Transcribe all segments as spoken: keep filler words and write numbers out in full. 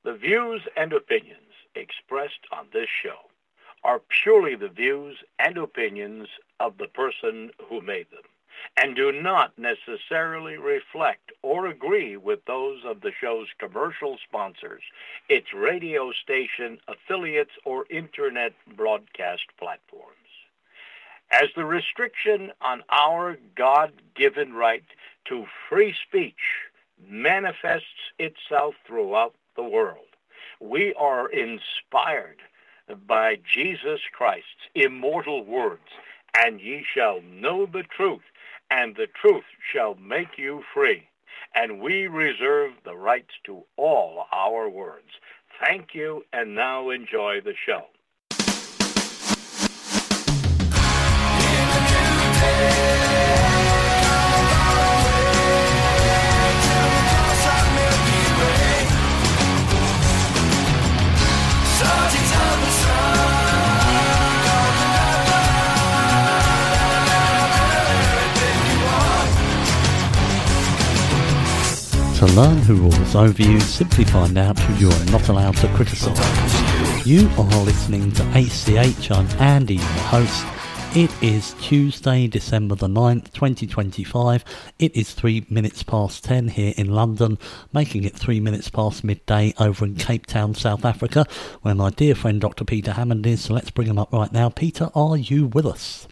The views and opinions expressed on this show are purely the views and opinions of the person who made them, and do not necessarily reflect or agree with those of the show's commercial sponsors, its radio station affiliates, or internet broadcast platforms. As the restriction on our God-given right to free speech manifests itself throughout the world, we are inspired by Jesus Christ's immortal words, and ye shall know the truth, and the truth shall make you free. And we reserve the rights to all our words. Thank you, and now enjoy the show. To learn who rules over you, simply find out who you are not allowed to criticise. You are listening to H C H. I'm Andy, your host. It is Tuesday, December the ninth, twenty twenty-five. It is three minutes past ten here in London, making it three minutes past midday over in Cape Town, South Africa, where my dear friend Doctor Peter Hammond is. So let's bring him up right now. Peter, are you with us?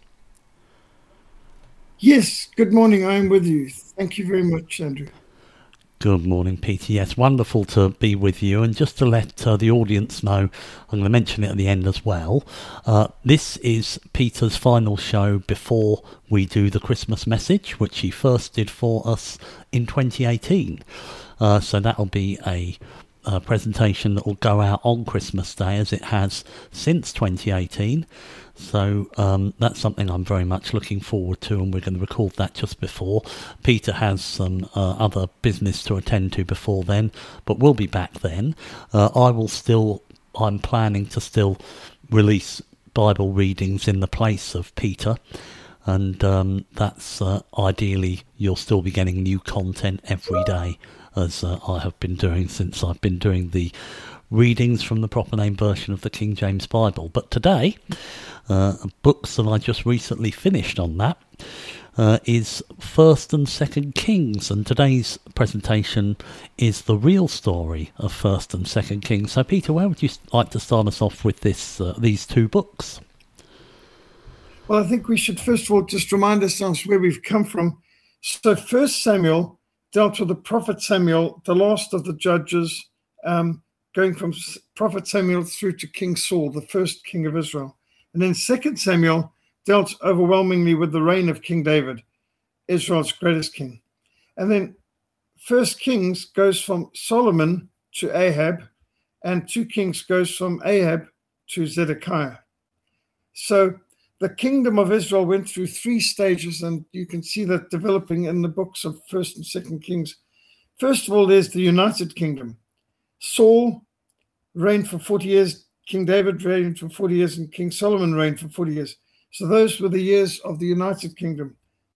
Yes, good morning. I'm with you. Thank you very much, Andrew. Good morning, Peter. Yes, wonderful to be with you. And just to let uh, the audience know, I'm going to mention it at the end as well. Uh, this is Peter's final show before we do the Christmas message, which he first did for us in twenty eighteen. Uh, so that'll be a, a presentation that will go out on Christmas Day, as it has since twenty eighteen. So um, that's something I'm very much looking forward to, and we're going to record that just before. Peter has some uh, other business to attend to before then, but we'll be back then. Uh, I will still, I'm planning to still release Bible readings in the place of Peter, and um, that's uh, ideally you'll still be getting new content every day, as uh, I have been doing since I've been doing the readings from the proper name version of the King James Bible. But today, uh, books that I just recently finished on that uh, is First and Second Kings, and today's presentation is the real story of First and Second Kings. So, Peter, where would you like to start us off with this? Uh, these two books? Well, I think we should first of all just remind ourselves where we've come from. So, First Samuel dealt with the prophet Samuel, the last of the judges, um, going from Prophet Samuel through to King Saul, the first king of Israel. And then Second Samuel dealt overwhelmingly with the reign of King David, Israel's greatest king. And then First Kings goes from Solomon to Ahab, and Two Kings goes from Ahab to Zedekiah. So the kingdom of Israel went through three stages, and you can see that developing in the books of First and Second Kings. First of all, there's the United Kingdom. Saul reigned for forty years, King David reigned for forty years, and King Solomon reigned for forty years. So those were the years of the United Kingdom,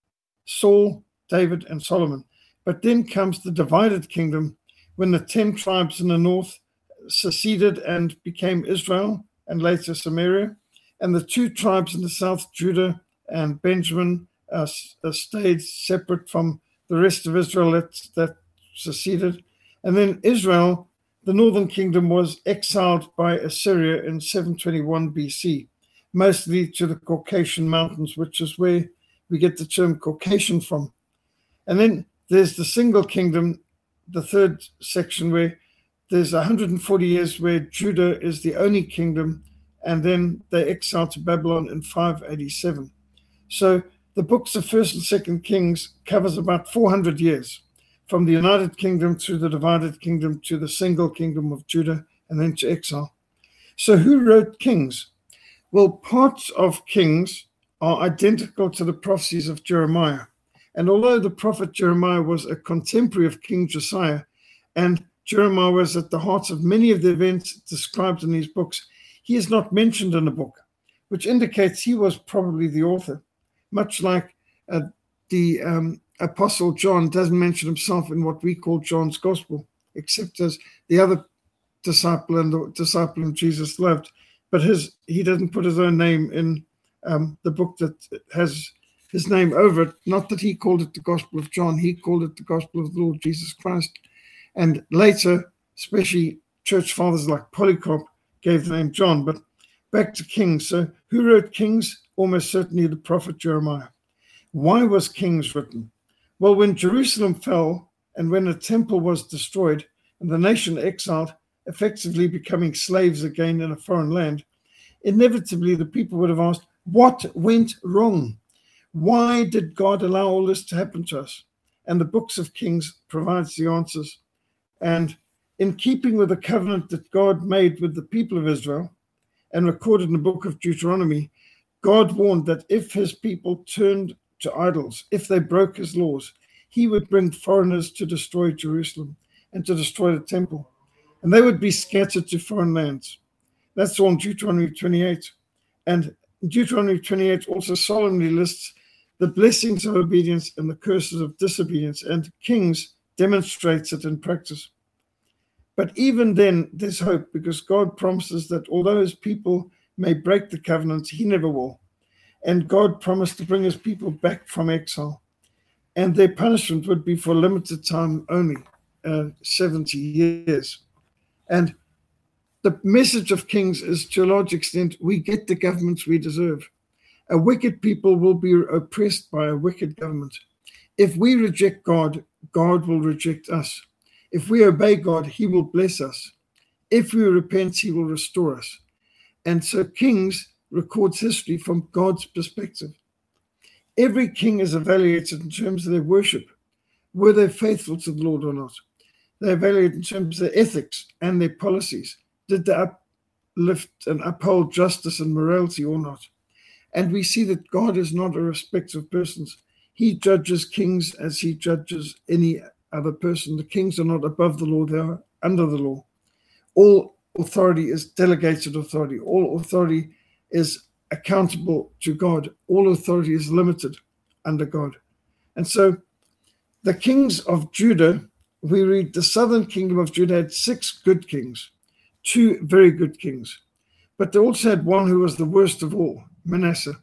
Saul, David, and Solomon. But then comes the divided kingdom, when the ten tribes in the north seceded and became Israel, and later Samaria, and the two tribes in the south, Judah and Benjamin, uh, stayed separate from the rest of Israel that, that seceded. And then Israel, the northern kingdom, was exiled by Assyria in seven twenty-one B C, mostly to the Caucasian Mountains, which is where we get the term Caucasian from. And then there's the single kingdom, the third section, where there's one hundred forty years where Judah is the only kingdom, and then they exiled to Babylon in five eighty-seven. So the books of First and Second Kings covers about four hundred years, from the United Kingdom to the divided kingdom to the single kingdom of Judah, and then to exile. So who wrote Kings? Well, parts of Kings are identical to the prophecies of Jeremiah. And although the prophet Jeremiah was a contemporary of King Josiah, and Jeremiah was at the heart of many of the events described in these books, he is not mentioned in the book, which indicates he was probably the author, much like uh, the um, Apostle John doesn't mention himself in what we call John's Gospel, except as the other disciple and the disciple whom Jesus loved. But his he doesn't put his own name in um, the book that has his name over it. Not that he called it the Gospel of John. He called it the Gospel of the Lord Jesus Christ. And later, especially church fathers like Polycarp gave the name John. But back to Kings. So who wrote Kings? Almost certainly the prophet Jeremiah. Why was Kings written? Well, when Jerusalem fell and when the temple was destroyed and the nation exiled, effectively becoming slaves again in a foreign land, inevitably the people would have asked, what went wrong? Why did God allow all this to happen to us? And the books of Kings provides the answers. And in keeping with the covenant that God made with the people of Israel and recorded in the book of Deuteronomy, God warned that if his people turned to idols, if they broke his laws, he would bring foreigners to destroy Jerusalem and to destroy the temple. And they would be scattered to foreign lands. That's all in Deuteronomy twenty-eight. And Deuteronomy twenty-eight also solemnly lists the blessings of obedience and the curses of disobedience, and Kings demonstrates it in practice. But even then, there's hope, because God promises that although his people may break the covenant, he never will. And God promised to bring his people back from exile. And their punishment would be for a limited time only, uh, seventy years. And the message of Kings is, to a large extent, we get the governments we deserve. A wicked people will be oppressed by a wicked government. If we reject God, God will reject us. If we obey God, he will bless us. If we repent, he will restore us. And so Kings records history from God's perspective. Every king is evaluated in terms of their worship. Were they faithful to the Lord or not? They're evaluated in terms of their ethics and their policies. Did they uplift and uphold justice and morality or not? And we see that God is not a respecter of persons. He judges kings as he judges any other person. The kings are not above the law, they are under the law. All authority is delegated authority. All authority is accountable to God. All authority is limited under God. And so the kings of Judah, we read the southern kingdom of Judah had six good kings, two very good kings. But they also had one who was the worst of all, Manasseh.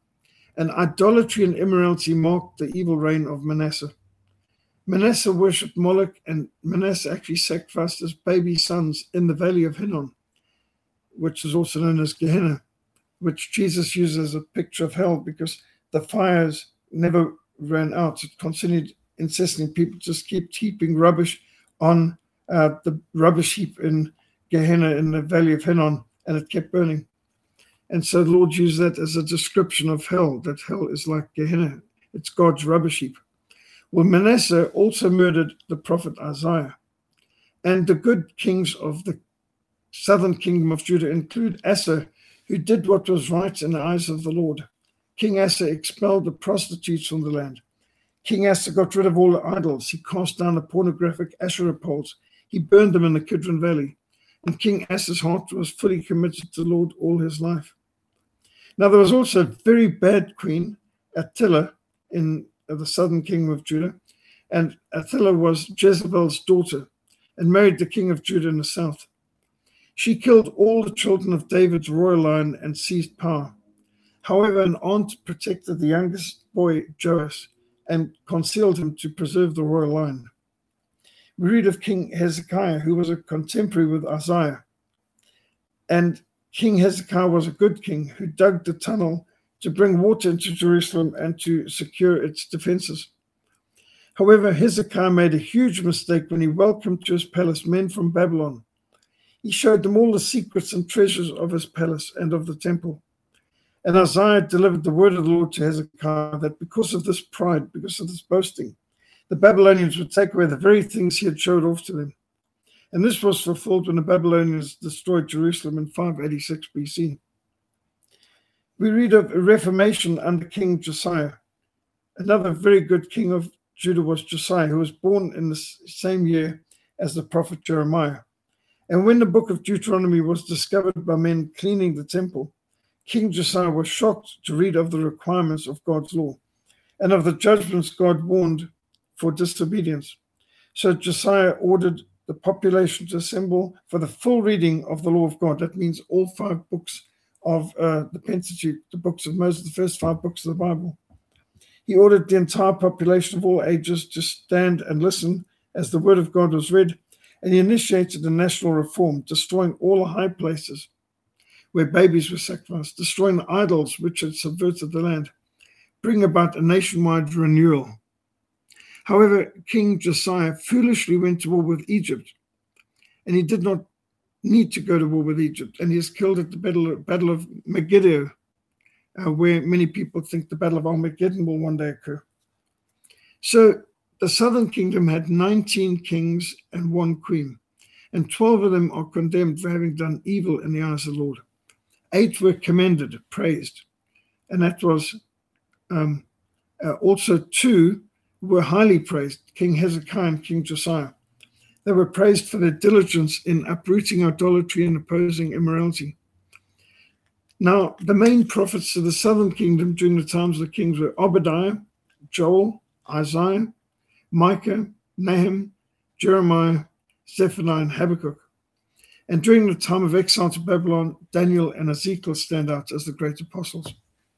And idolatry and immorality marked the evil reign of Manasseh. Manasseh worshipped Moloch, and Manasseh actually sacrificed his baby sons in the valley of Hinnom, which is also known as Gehenna, which Jesus uses as a picture of hell because the fires never ran out. It continued incessantly. People just kept heaping rubbish on uh, the rubbish heap in Gehenna in the valley of Hinnom, and it kept burning. And so the Lord used that as a description of hell, that hell is like Gehenna. It's God's rubbish heap. Well, Manasseh also murdered the prophet Isaiah. And the good kings of the southern kingdom of Judah include Asa, who did what was right in the eyes of the Lord. King Asa expelled the prostitutes from the land. King Asa got rid of all the idols. He cast down the pornographic Asherah poles. He burned them in the Kidron Valley. And King Asa's heart was fully committed to the Lord all his life. Now, there was also a very bad queen, Attila, in the southern kingdom of Judah. And Attila was Jezebel's daughter and married the king of Judah in the south. She killed all the children of David's royal line and seized power. However, an aunt protected the youngest boy, Joash, and concealed him to preserve the royal line. We read of King Hezekiah, who was a contemporary with Isaiah. And King Hezekiah was a good king who dug the tunnel to bring water into Jerusalem and to secure its defenses. However, Hezekiah made a huge mistake when he welcomed to his palace men from Babylon. He showed them all the secrets and treasures of his palace and of the temple. And Isaiah delivered the word of the Lord to Hezekiah that because of this pride, because of this boasting, the Babylonians would take away the very things he had showed off to them. And this was fulfilled when the Babylonians destroyed Jerusalem in five eighty-six B C. We read of a reformation under King Josiah. Another very good king of Judah was Josiah, who was born in the same year as the prophet Jeremiah. And when the book of Deuteronomy was discovered by men cleaning the temple, King Josiah was shocked to read of the requirements of God's law and of the judgments God warned for disobedience. So Josiah ordered the population to assemble for the full reading of the law of God. That means all five books of uh, the Pentateuch, the books of Moses, the first five books of the Bible. He ordered the entire population of all ages to stand and listen as the word of God was read, and he initiated a national reform, destroying all the high places where babies were sacrificed, destroying the idols which had subverted the land, bring about a nationwide renewal. However, King Josiah foolishly went to war with Egypt, and he did not need to go to war with Egypt, and he is killed at the Battle of, battle of Megiddo, uh, where many people think the Battle of Armageddon will one day occur. So the southern kingdom had nineteen kings and one queen, and twelve of them are condemned for having done evil in the eyes of the Lord. Eight were commended, praised, and that was um, uh, also two were highly praised, King Hezekiah and King Josiah. They were praised for their diligence in uprooting idolatry and opposing immorality. Now, the main prophets of the southern kingdom during the times of the kings were Obadiah, Joel, Isaiah, Micah, Nahum, Jeremiah, Zephaniah, and Habakkuk. And during the time of exile to Babylon, Daniel and Ezekiel stand out as the great apostles,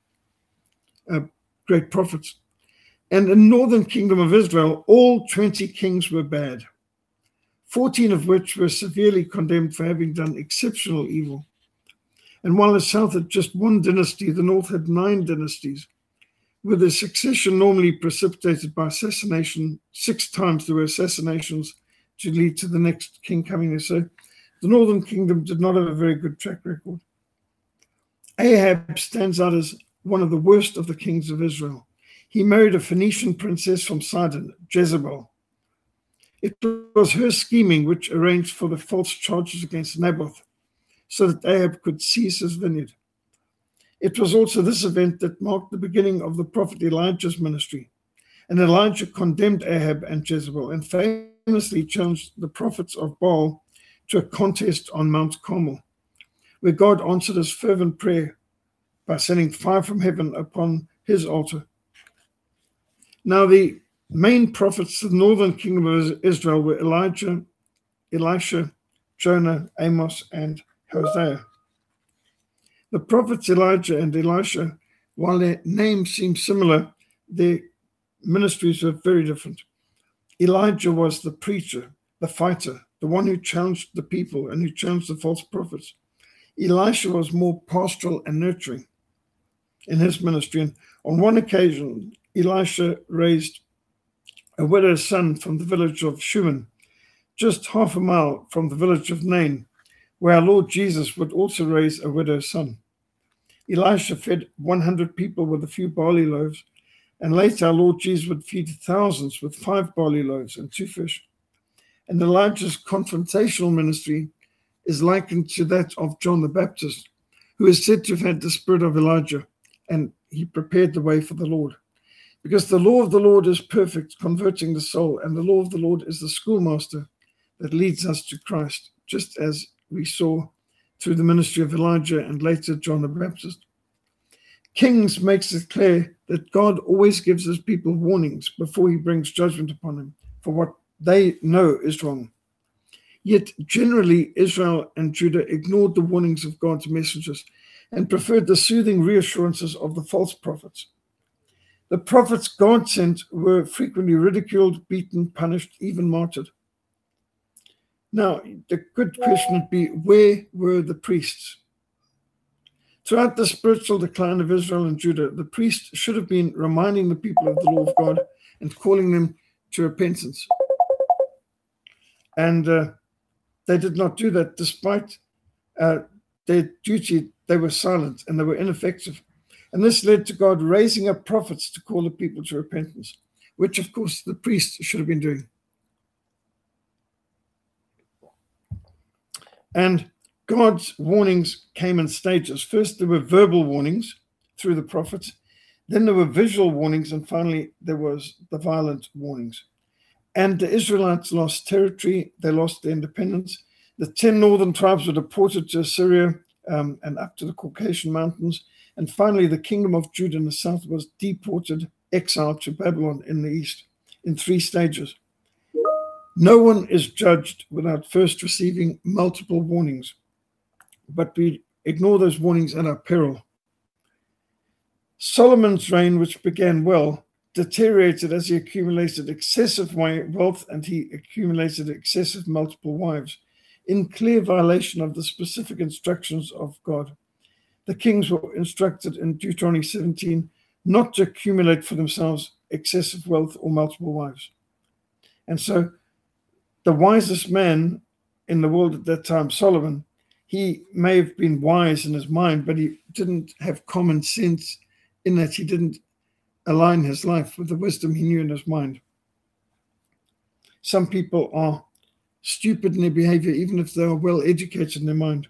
uh, great prophets. And in the northern kingdom of Israel, all twenty kings were bad, fourteen of which were severely condemned for having done exceptional evil. And while the south had just one dynasty, the north had nine dynasties, with a succession normally precipitated by assassination. Six times there were assassinations to lead to the next king coming there. So the northern kingdom did not have a very good track record. Ahab stands out as one of the worst of the kings of Israel. He married a Phoenician princess from Sidon, Jezebel. It was her scheming which arranged for the false charges against Naboth, so that Ahab could seize his vineyard. It was also this event that marked the beginning of the prophet Elijah's ministry. And Elijah condemned Ahab and Jezebel and famously challenged the prophets of Baal to a contest on Mount Carmel, where God answered his fervent prayer by sending fire from heaven upon his altar. Now, the main prophets of the northern kingdom of Israel were Elijah, Elisha, Jonah, Amos, and Hosea. The prophets Elijah and Elisha, while their names seem similar, their ministries were very different. Elijah was the preacher, the fighter, the one who challenged the people and who challenged the false prophets. Elisha was more pastoral and nurturing in his ministry. And on one occasion, Elisha raised a widow's son from the village of Shunem, just half a mile from the village of Nain, where our Lord Jesus would also raise a widow's son. Elisha fed one hundred people with a few barley loaves, and later our Lord Jesus would feed thousands with five barley loaves and two fish. And Elijah's confrontational ministry is likened to that of John the Baptist, who is said to have had the spirit of Elijah, and he prepared the way for the Lord. Because the law of the Lord is perfect, converting the soul, and the law of the Lord is the schoolmaster that leads us to Christ, just as we saw through the ministry of Elijah and later John the Baptist. Kings makes it clear that God always gives his people warnings before he brings judgment upon them for what they know is wrong. Yet generally Israel and Judah ignored the warnings of God's messengers and preferred the soothing reassurances of the false prophets. The prophets God sent were frequently ridiculed, beaten, punished, even martyred. Now, the good question would be, where were the priests? Throughout the spiritual decline of Israel and Judah, the priests should have been reminding the people of the law of God and calling them to repentance. And uh, they did not do that. Despite uh, their duty, they were silent and they were ineffective. And this led to God raising up prophets to call the people to repentance, which, of course, the priests should have been doing. And God's warnings came in stages. First, there were verbal warnings through the prophets. Then there were visual warnings. And finally, there was the violent warnings. And the Israelites lost territory. They lost their independence. The ten northern tribes were deported to Assyria um, and up to the Caucasian mountains. And finally, the kingdom of Judah in the south was deported, exiled to Babylon in the east in three stages. No one is judged without first receiving multiple warnings, but we ignore those warnings at our peril. Solomon's reign, which began well, deteriorated as he accumulated excessive wealth and he accumulated excessive multiple wives, in clear violation of the specific instructions of God. The kings were instructed in Deuteronomy seventeen not to accumulate for themselves excessive wealth or multiple wives. And so the wisest man in the world at that time, Solomon, he may have been wise in his mind, but he didn't have common sense in that he didn't align his life with the wisdom he knew in his mind. Some people are stupid in their behavior, even if they are well educated in their mind.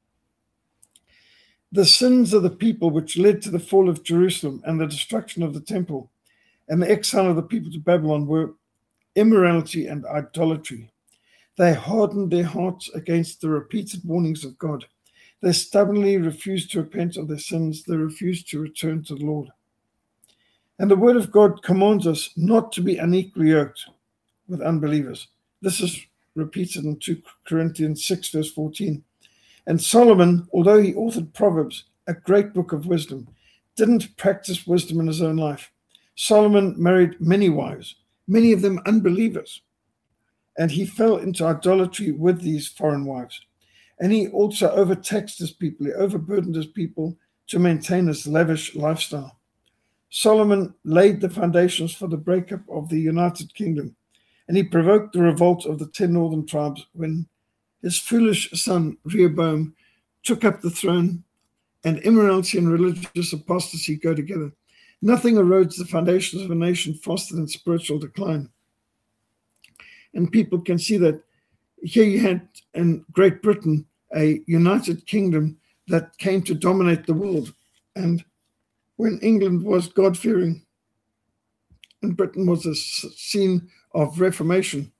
The sins of the people which led to the fall of Jerusalem and the destruction of the temple and the exile of the people to Babylon were immorality and idolatry. They hardened their hearts against the repeated warnings of God. They stubbornly refused to repent of their sins. They refused to return to the Lord. And the word of God commands us not to be unequally yoked with unbelievers. This is repeated in Second Corinthians six, verse fourteen. And Solomon, although he authored Proverbs, a great book of wisdom, didn't practice wisdom in his own life. Solomon married many wives, many of them unbelievers, and he fell into idolatry with these foreign wives. And he also overtaxed his people, he overburdened his people to maintain his lavish lifestyle. Solomon laid the foundations for the breakup of the United Kingdom, and he provoked the revolt of the ten northern tribes when his foolish son Rehoboam took up the throne, and immorality and religious apostasy go together. Nothing erodes the foundations of a nation faster than spiritual decline. And people can see that here you had in Great Britain a United Kingdom that came to dominate the world. And when England was God-fearing and Britain was a scene of reformation,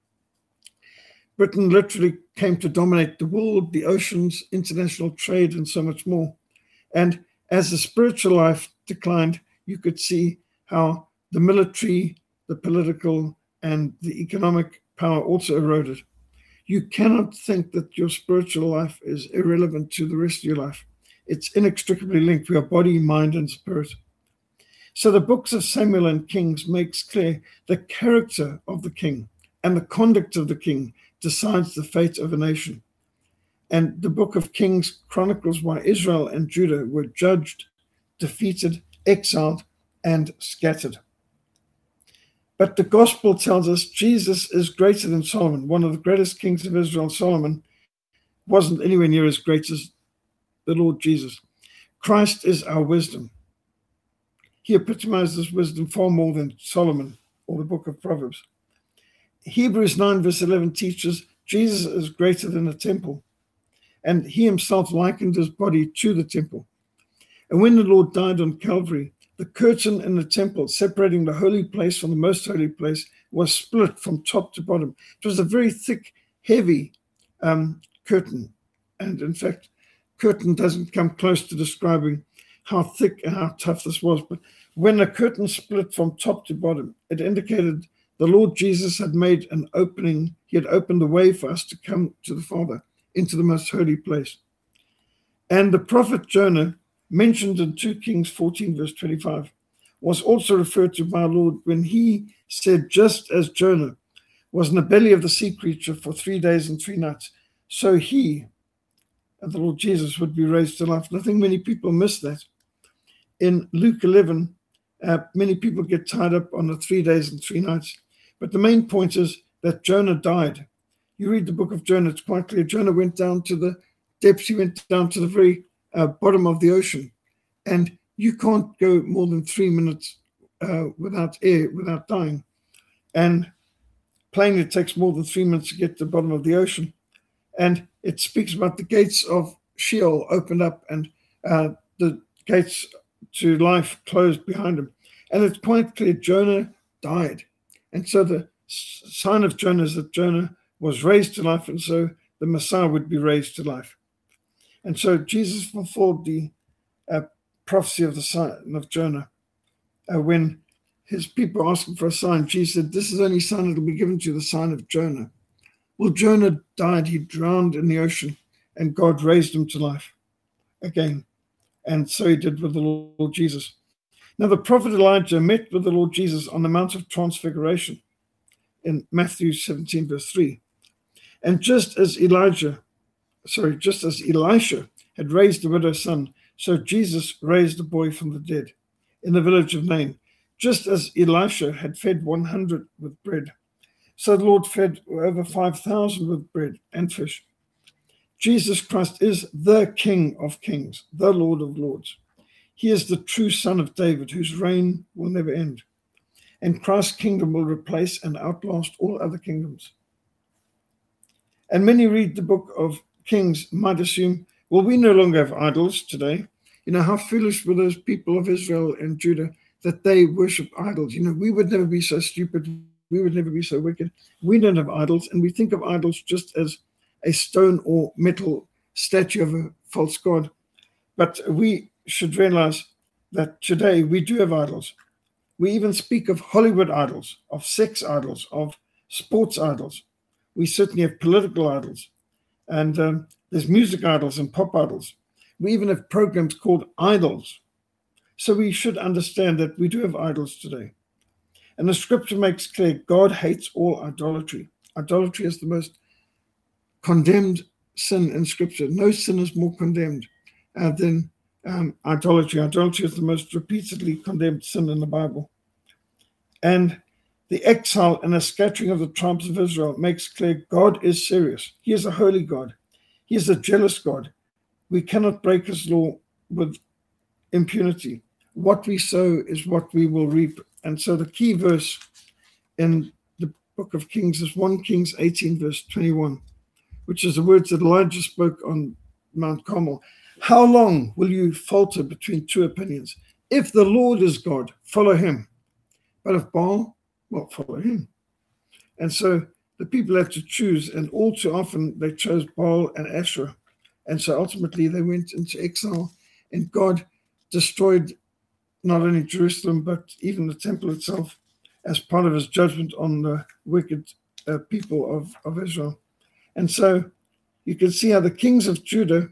Britain literally came to dominate the world, the oceans, international trade, and so much more. And as the spiritual life declined, you could see how the military, the political, and the economic power also eroded. You cannot think that your spiritual life is irrelevant to the rest of your life. It's inextricably linked. We are body, mind, and spirit. So the books of Samuel and Kings makes clear the character of the king and the conduct of the king decides the fate of a nation. And the book of Kings chronicles why Israel and Judah were judged, defeated, exiled, and scattered. But the gospel tells us Jesus is greater than Solomon. One of the greatest kings of Israel, Solomon, wasn't anywhere near as great as the Lord Jesus. Christ is our wisdom. He epitomizes wisdom far more than Solomon or the book of Proverbs. Hebrews nine verse eleven teaches Jesus is greater than the temple, and he himself likened his body to the temple. And when the Lord died on Calvary, the curtain in the temple separating the holy place from the most holy place was split from top to bottom. It was a very thick, heavy um, curtain. And in fact, curtain doesn't come close to describing how thick and how tough this was. But when the curtain split from top to bottom, it indicated the Lord Jesus had made an opening. He had opened the way for us to come to the Father into the most holy place. And the prophet Jonah, mentioned in Second Kings fourteen, verse twenty-five, was also referred to by our Lord when he said, just as Jonah was in the belly of the sea creature for three days and three nights, so he, and the Lord Jesus, would be raised to life. And I think many people miss that. In Luke eleven, uh, many people get tied up on the three days and three nights. But the main point is that Jonah died. You read the book of Jonah, it's quite clear. Jonah went down to the depths. He went down to the very uh, bottom of the ocean. And you can't go more than three minutes uh, without air, without dying. And plainly, it takes more than three minutes to get to the bottom of the ocean. And it speaks about the gates of Sheol opened up and uh, the gates to life closed behind him. And it's quite clear Jonah died. And so the sign of Jonah is that Jonah was raised to life, and so the Messiah would be raised to life. And so Jesus fulfilled the uh, prophecy of the son of Jonah uh, when his people asking for a sign, Jesus said, this is the only sign that will be given to you, the sign of Jonah. Well, Jonah died. He drowned in the ocean, and God raised him to life again. And so he did with the Lord Jesus. Now, the prophet Elijah met with the Lord Jesus on the Mount of Transfiguration in Matthew seventeen, verse three. And just as Elijah, sorry, just as Elisha had raised the widow's son, so Jesus raised a boy from the dead in the village of Nain. Just as Elisha had fed one hundred with bread, so the Lord fed over five thousand with bread and fish. Jesus Christ is the King of kings, the Lord of lords. He is the true Son of David, whose reign will never end. And Christ's kingdom will replace and outlast all other kingdoms. And many read the book of Kings might assume, well, we no longer have idols today. You know, how foolish were those people of Israel and Judah that they worship idols. You know, we would never be so stupid. We would never be so wicked. We don't have idols, and we think of idols just as a stone or metal statue of a false god. But we should realize that today we do have idols. We even speak of Hollywood idols, of sex idols, of sports idols. We certainly have political idols. And um, there's music idols and pop idols. We even have programs called idols. So we should understand that we do have idols today. And the scripture makes clear God hates all idolatry. Idolatry is the most condemned sin in scripture. No sin is more condemned uh, than um, idolatry. Idolatry is the most repeatedly condemned sin in the Bible. And the exile and the scattering of the tribes of Israel makes clear God is serious. He is a holy God. He is a jealous God. We cannot break his law with impunity. What we sow is what we will reap. And so the key verse in the book of Kings is First Kings eighteen, verse twenty-one, which is the words that Elijah spoke on Mount Carmel. How long will you falter between two opinions? If the Lord is God, follow him. But if Baal, well, follow him. And so the people had to choose, and all too often they chose Baal and Asherah. And so ultimately they went into exile, and God destroyed not only Jerusalem, but even the temple itself as part of his judgment on the wicked uh, people of, of Israel. And so you can see how the kings of Judah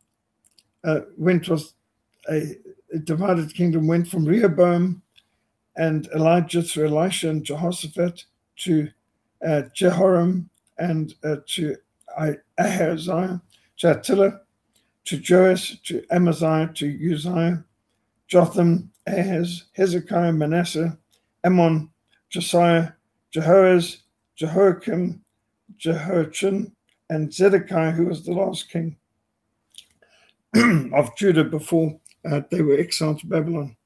uh, went, was a, a divided kingdom, went from Rehoboam and Elijah through Elisha and Jehoshaphat to uh, Jehoram and uh, to Ahaziah, to Attila, to Joash, to Amaziah, to Uzziah, Jotham, Ahaz, Hezekiah, Manasseh, Ammon, Josiah, Jehoaz, Jehoiakim, Jehoiachin, and Zedekiah, who was the last king of Judah before uh, they were exiled to Babylon.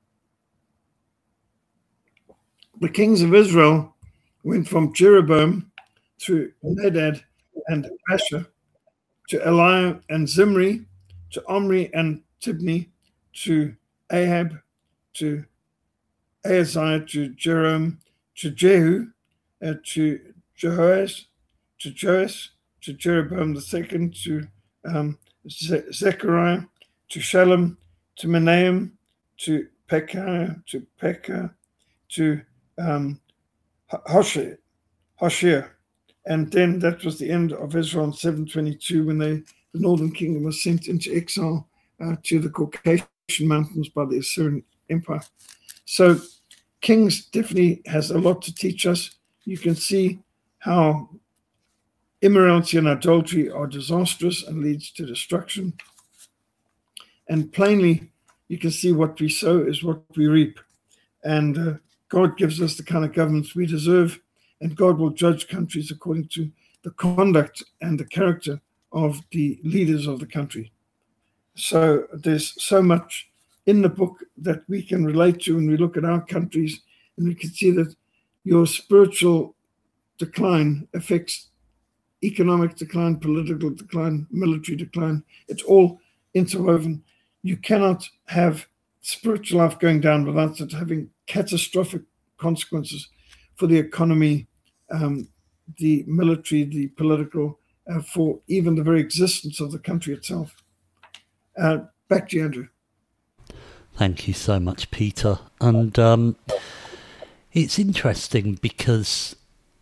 The kings of Israel went from Jeroboam through Nadab and Asher to Eliab and Zimri, to Omri and Tibni, to Ahab, to Ahaziah, to Jeroboam, to Jehu, uh, to Jehoash, to Joash, to Jeroboam the second, to um, Ze- Zechariah, to Shalom, to Menahem, to Pekah, to Pekah, to um, Hoshea, Hoshea. And then that was the end of Israel in seven twenty-two, when they, the northern kingdom was sent into exile uh, to the Caucasian mountains by the Assyrian Empire. So Kings definitely has a lot to teach us. You can see how immorality and adultery are disastrous and leads to destruction. And plainly, you can see what we sow is what we reap. And uh, God gives us the kind of governments we deserve, and God will judge countries according to the conduct and the character of the leaders of the country. So there's so much in the book that we can relate to when we look at our countries, and we can see that your spiritual decline affects economic decline, political decline, military decline. It's all interwoven. You cannot have spiritual life going down without it having catastrophic consequences for the economy, um, the military, the political, uh, for even the very existence of the country itself. Uh, back to you, Andrew. Thank you so much, Peter. And um, It's interesting because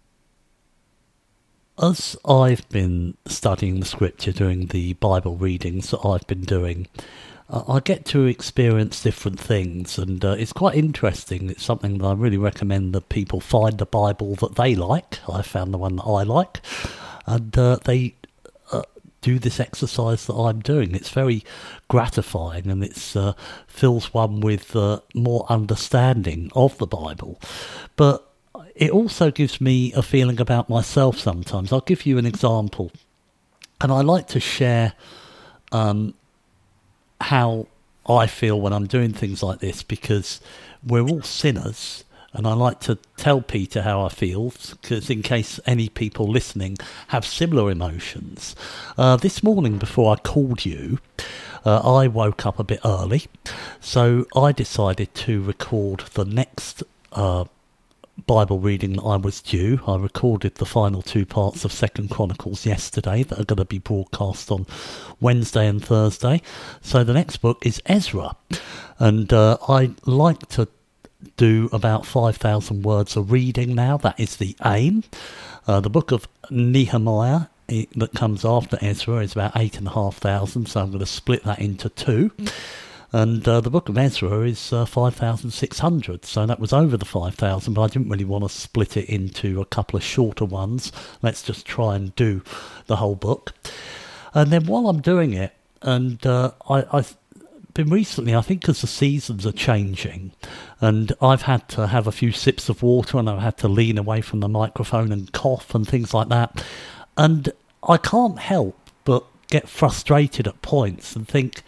as I've been studying the scripture, doing the Bible readings that I've been doing, uh, I get to experience different things, and uh, it's quite interesting. It's something that I really recommend that people find a Bible that they like. I found the one that I like, and uh, they uh, do this exercise that I'm doing. It's very gratifying, and it's uh, fills one with uh, more understanding of the Bible. But it also gives me a feeling about myself sometimes. I'll give you an example. And I like to share um, how I feel when I'm doing things like this, because we're all sinners. And I like to tell Peter how I feel, because in case any people listening have similar emotions. Uh, this morning before I called you, uh, I woke up a bit early. So I decided to record the next uh Bible reading that I was due. I recorded the final two parts of Second Chronicles yesterday that are going to be broadcast on Wednesday and Thursday. So the next book is Ezra, and uh, I like to do about five thousand words of reading now. That is the aim. Uh, the book of Nehemiah it, that comes after Ezra is about eight and a half thousand, so I'm going to split that into two. And uh, the book of Ezra is uh, five thousand six hundred, so that was over the five thousand, but I didn't really want to split it into a couple of shorter ones. Let's just try and do the whole book. And then while I'm doing it, and uh, I, I've been recently, I think because the seasons are changing, and I've had to have a few sips of water, and I've had to lean away from the microphone and cough and things like that. And I can't help but get frustrated at points and think,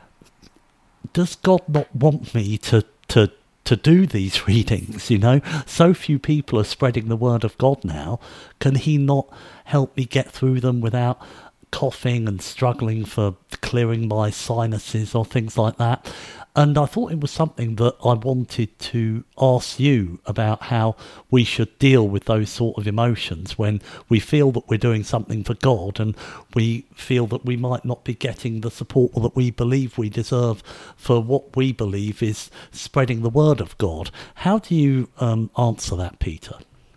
does God not want me to, to to do these readings, you know? So few people are spreading the word of God now. Can he not help me get through them without coughing and struggling for clearing my sinuses or things like that? And I thought it was something that I wanted to ask you about, how we should deal with those sort of emotions when we feel that we're doing something for God and we feel that we might not be getting the support that we believe we deserve for what we believe is spreading the word of God. How do you um, answer that, Peter?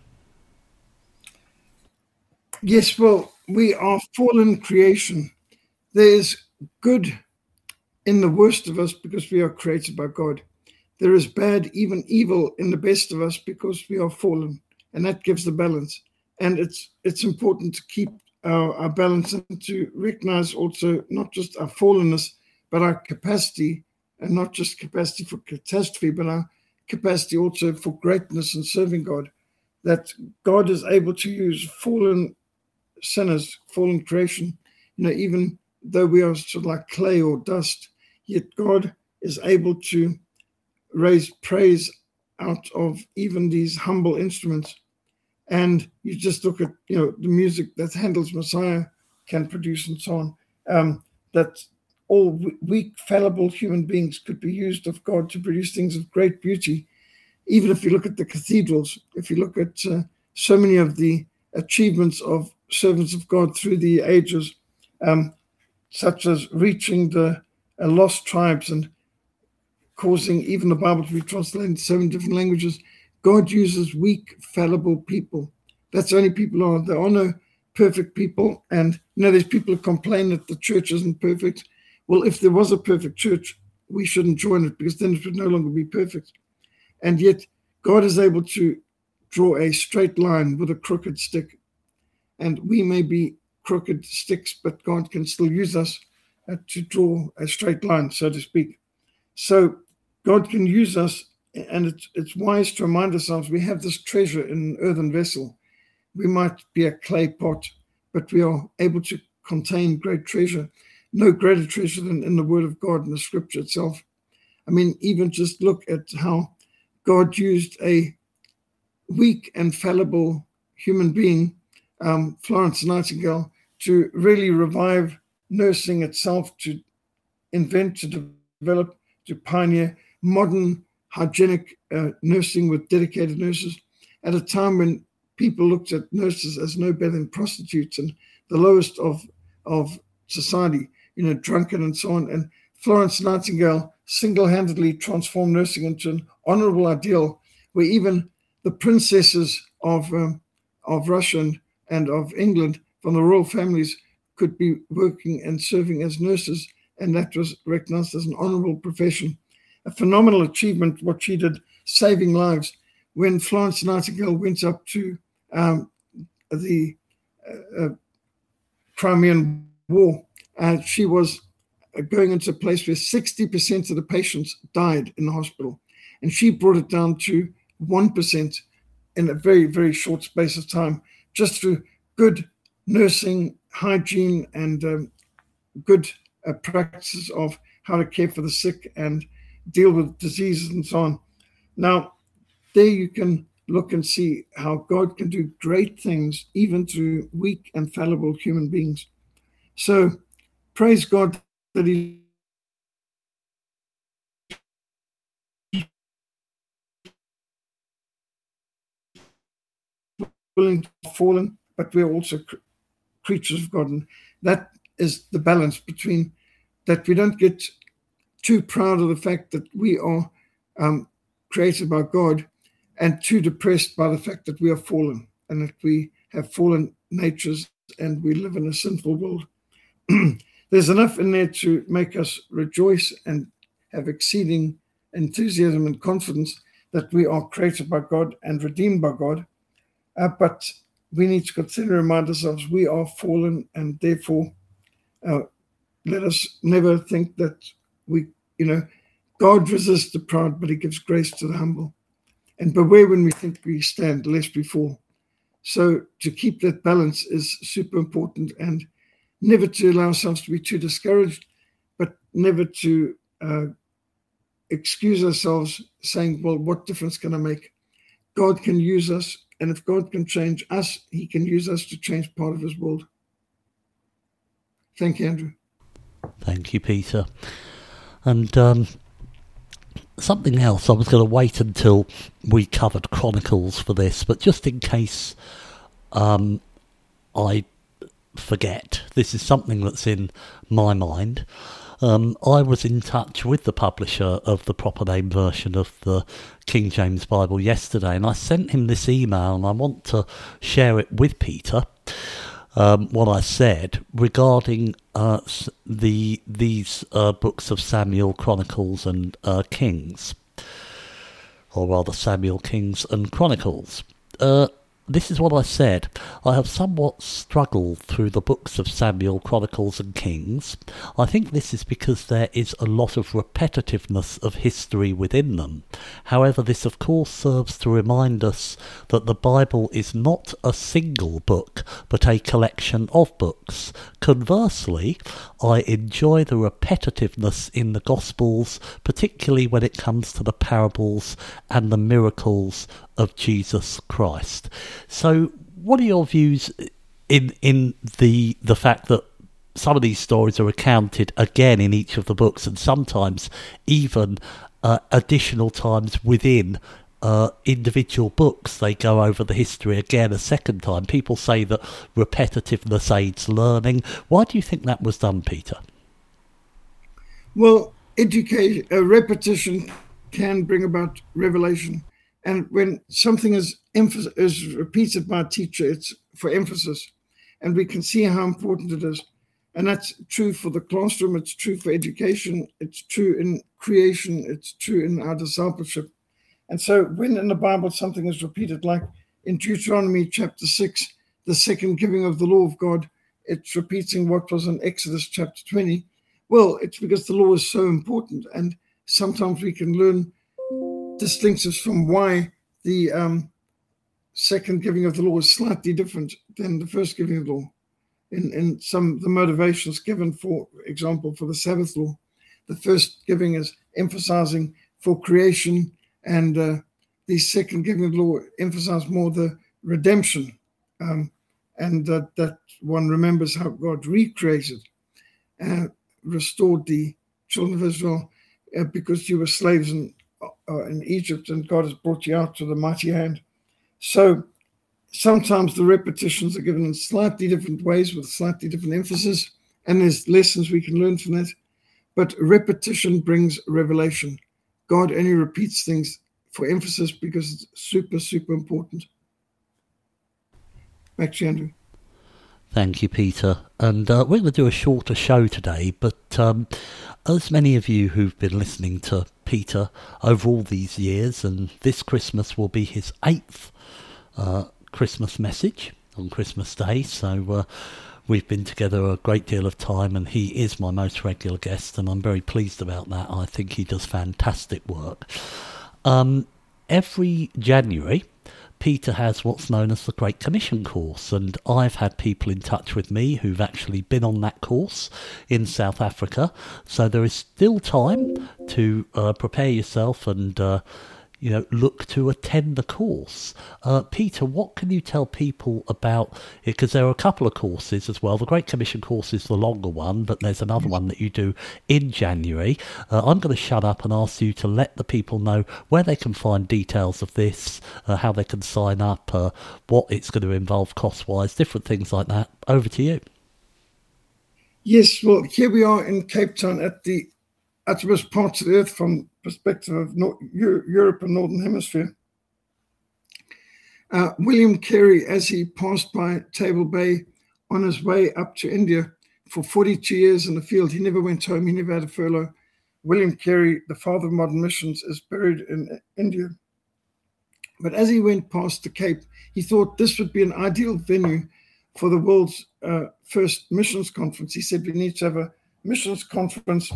Yes, well, we are fallen creation. There's good in the worst of us because we are created by God. There is bad, even evil, in the best of us because we are fallen, and that gives the balance. And it's it's important to keep our, our balance and to recognize also not just our fallenness, but our capacity, and not just capacity for catastrophe, but our capacity also for greatness and serving God. That God is able to use fallen sinners, fallen creation, you know, even though we are sort of like clay or dust, yet God is able to raise praise out of even these humble instruments. And you just look at, you know, the music that Handel's Messiah can produce and so on, um, that all weak, fallible human beings could be used of God to produce things of great beauty. Even if you look at the cathedrals, if you look at uh, so many of the achievements of servants of God through the ages, um, such as reaching the uh, lost tribes and causing even the Bible to be translated into so many different languages. God uses weak, fallible people. That's the only people are. There are no perfect people. And, you know, there's people who complain that the church isn't perfect. Well, if there was a perfect church, we shouldn't join it, because then it would no longer be perfect. And yet God is able to draw a straight line with a crooked stick. And we may be crooked sticks, but God can still use us uh, to draw a straight line, so to speak. So God can use us, and it's, it's wise to remind ourselves we have this treasure in an earthen vessel. We might be a clay pot, but we are able to contain great treasure. No greater treasure than in the Word of God and the Scripture itself. I mean, even just look at how God used a weak and fallible human being, um, Florence Nightingale, to really revive nursing itself, to invent, to develop, to pioneer modern hygienic uh, nursing with dedicated nurses at a time when people looked at nurses as no better than prostitutes and the lowest of of society, you know, drunken and so on. And Florence Nightingale single-handedly transformed nursing into an honorable ideal where even the princesses of um, of Russia and, and of England from the royal families could be working and serving as nurses, and that was recognized as an honorable profession. A phenomenal achievement, what she did, saving lives. When Florence Nightingale went up to um, the uh, uh, Crimean War, uh, she was going into a place where sixty percent of the patients died in the hospital. And she brought it down to one percent in a very, very short space of time, just through good nursing, hygiene, and um, good uh, practices of how to care for the sick and deal with diseases and so on. Now, there you can look and see how God can do great things, even through weak and fallible human beings. So praise God that He willing to fallen, but we're also cr- creatures of God. And that is the balance between that we don't get too proud of the fact that we are um, created by God and too depressed by the fact that we are fallen and that we have fallen natures and we live in a sinful world. There's enough in there to make us rejoice and have exceeding enthusiasm and confidence that we are created by God and redeemed by God. Uh, but we need to consider and remind ourselves we are fallen, and therefore uh, let us never think that we, you know, God resists the proud, but He gives grace to the humble. And beware when we think we stand, lest we fall. So to keep that balance is super important, and never to allow ourselves to be too discouraged, but never to uh, excuse ourselves saying, well, what difference can I make? God can use us, and if God can change us, He can use us to change part of His world. Thank you, Andrew. Thank you, Peter. And um, something else, I was going to wait until we covered Chronicles for this, but just in case um, I forget, this is something that's in my mind. Um, I was in touch with the publisher of the proper name version of the King James Bible yesterday, and I sent him this email, and I want to share it with Peter. Um, what I said regarding uh, the these uh, books of Samuel, Chronicles, and uh, Kings, or rather Samuel, Kings, and Chronicles. Uh, This is what I said. I have somewhat struggled through the books of Samuel, Chronicles and Kings. I think this is because there is a lot of repetitiveness of history within them. However, this of course serves to remind us that the Bible is not a single book, but a collection of books. Conversely, I enjoy the repetitiveness in the Gospels, particularly when it comes to the parables and the miracles of Jesus Christ. So what are your views in in the the fact that some of these stories are recounted again in each of the books, and sometimes even uh, additional times within uh, individual books they go over the history again a second time? People say that repetitiveness aids learning. Why do you think that was done, Peter? Well, education, uh, repetition can bring about revelation. And when something is emph- is repeated by a teacher, it's for emphasis. And we can see how important it is. And that's true for the classroom. It's true for education. It's true in creation. It's true in our discipleship. And so when in the Bible something is repeated, like in Deuteronomy chapter six, the second giving of the law of God, it's repeating what was in Exodus chapter twenty. Well, it's because the law is so important. And sometimes we can learn distinctions from why the um, second giving of the law is slightly different than the first giving of the law. In, in some of the motivations given, for example, for the Sabbath law, the first giving is emphasizing for creation, and uh, the second giving of the law emphasizes more the redemption, um, and that, that one remembers how God recreated and restored the children of Israel uh, because you were slaves in Uh, in Egypt, and God has brought you out with a mighty hand. So sometimes the repetitions are given in slightly different ways with slightly different emphasis, and there's lessons we can learn from that. But repetition brings revelation. God only repeats things for emphasis because it's super, super important. Back to you, Andrew. Thank you, Peter. And uh, we're going to do a shorter show today, but um, as many of you who've been listening to Peter over all these years, and this Christmas will be his eighth uh, Christmas message on Christmas Day, so uh, we've been together a great deal of time, and he is my most regular guest, and I'm very pleased about that. I think he does fantastic work. Um, every January, Peter has what's known as the Great Commission course, and I've had people in touch with me who've actually been on that course in South Africa, so there is still time to uh, prepare yourself and uh, you know, look to attend the course. Uh, Peter, what can you tell people about it? Because there are a couple of courses as well. The Great Commission course is the longer one, but there's another one that you do in January. Uh, I'm going to shut up and ask you to let the people know where they can find details of this, uh, how they can sign up, uh, what it's going to involve cost-wise, different things like that. Over to you. Yes, well, here we are in Cape Town at the uttermost parts of the earth from perspective of North, Europe and Northern Hemisphere. Uh, William Carey, as he passed by Table Bay on his way up to India for forty-two years in the field, he never went home, he never had a furlough. William Carey, the father of modern missions, is buried in India. But as he went past the Cape, he thought this would be an ideal venue for the world's uh, first missions conference. He said we need to have a missions conference.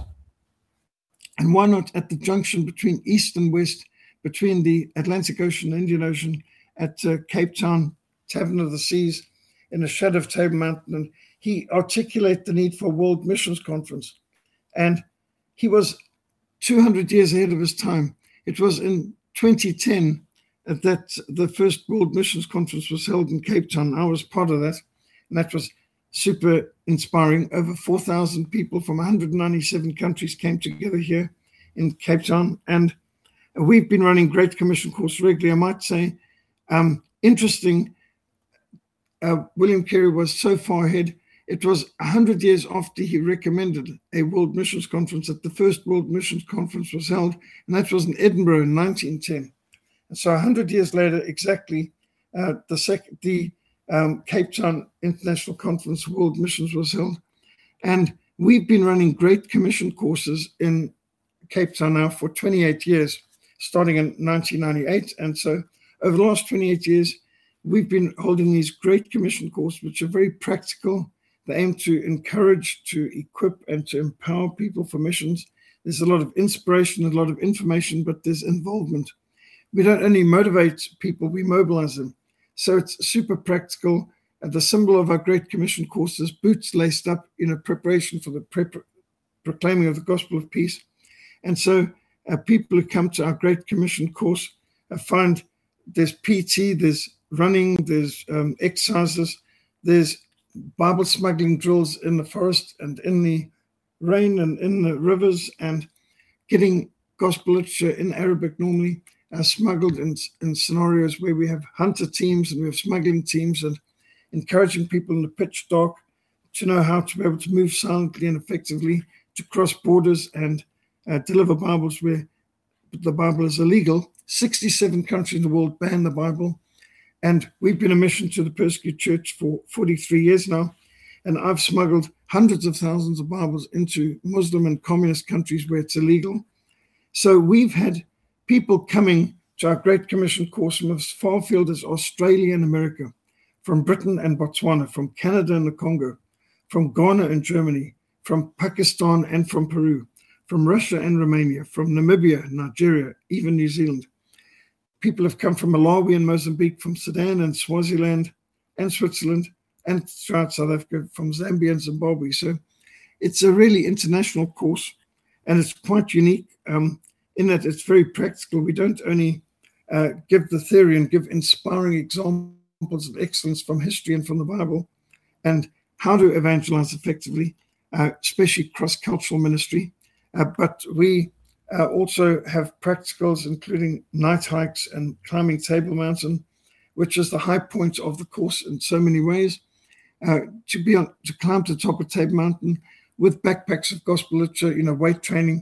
And why not at the junction between East and West, between the Atlantic Ocean and Indian Ocean, at uh, Cape Town, Tavern of the Seas, in the shadow of Table Mountain? And he articulated the need for a World Missions Conference. And he was two hundred years ahead of his time. It was in twenty ten that the first World Missions Conference was held in Cape Town. I was part of that, and that was super inspiring. Over four thousand people from one hundred ninety-seven countries came together here in Cape Town, and we've been running Great Commission course regularly. I might say, um, interesting, uh, William Carey was so far ahead. It was one hundred years after he recommended a World Missions Conference that the first World Missions Conference was held, and that was in Edinburgh in nineteen ten. And so one hundred years later, exactly, uh, the second, the Um, Cape Town International Conference World Missions was held. And we've been running Great Commission courses in Cape Town now for twenty-eight years, starting in nineteen ninety-eight. And so over the last twenty-eight years, we've been holding these Great Commission courses, which are very practical. They aim to encourage, to equip, and to empower people for missions. There's a lot of inspiration, a lot of information, but there's involvement. We don't only motivate people, we mobilize them. So it's super practical. Uh, the symbol of our Great Commission course is boots laced up in a preparation for the pre- proclaiming of the gospel of peace. And so uh, people who come to our Great Commission course uh, find there's P T, there's running, there's um, exercises, there's Bible smuggling drills in the forest and in the rain and in the rivers, and getting gospel literature in Arabic normally Uh, smuggled in, in scenarios where we have hunter teams and we have smuggling teams, and encouraging people in the pitch dark to know how to be able to move silently and effectively to cross borders and uh, deliver Bibles where the Bible is illegal. sixty-seven countries in the world ban the Bible, and we've been a mission to the persecuted church for forty-three years now, and I've smuggled hundreds of thousands of Bibles into Muslim and communist countries where it's illegal. So we've had people coming to our Great Commission course from as far afield as Australia and America, from Britain and Botswana, from Canada and the Congo, from Ghana and Germany, from Pakistan and from Peru, from Russia and Romania, from Namibia, Nigeria, even New Zealand. People have come from Malawi and Mozambique, from Sudan and Swaziland and Switzerland, and throughout South Africa, from Zambia and Zimbabwe. So it's a really international course, and it's quite unique. Um, in that it's very practical. We don't only uh, give the theory and give inspiring examples of excellence from history and from the Bible and how to evangelize effectively, uh, especially cross-cultural ministry, uh, but we uh, also have practicals including night hikes and climbing Table Mountain, which is the high point of the course in so many ways. Uh, to be on, to climb to the top of Table Mountain with backpacks of gospel literature, you know, weight training,